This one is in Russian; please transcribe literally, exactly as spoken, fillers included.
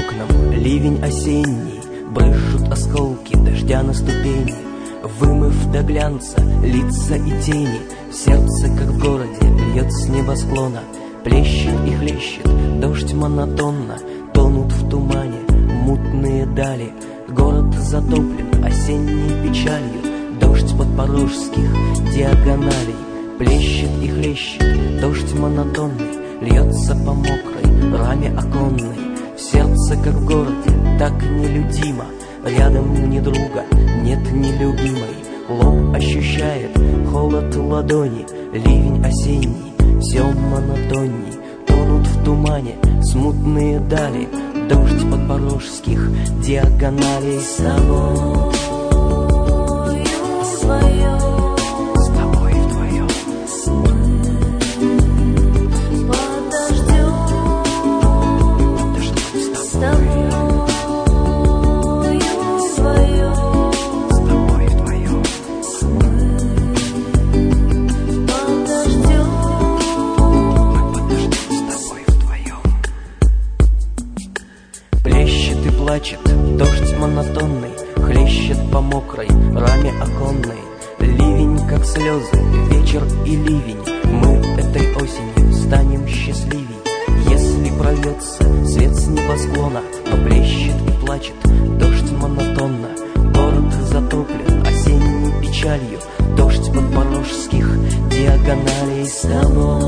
окнам ливень осенний, брызжут осколки дождя на ступени, вымыв до глянца лица и тени. Сердце, как в городе, льет с небосклона, плещет и хлещет дождь монотонно. Тонут в тумане мутные дали, город затоплен осенней печалью. Дождь подпорожских диагоналей плещет и хлещет дождь монотонный, льется по мокрой раме оконной. В сердце, как в городе, так нелюдимо, рядом ни друга, нет ни любимой. Лоб ощущает холод ладони, ливень осенний, все монотонней. Тонут в тумане смутные дали, дождь подпорожских диагоналей. С тобою вдвоем, с тобой вдвоем, подождем, подождем с тобой. Плачет дождь монотонный, хлещет по мокрой раме оконной. Ливень, как слезы, вечер и ливень. Мы этой осенью станем счастливей, если прольется свет с небосклона. Но плещет и плачет дождь монотонно, город затоплен осенней печалью. Дождь подпорожских диагоналей. С тобой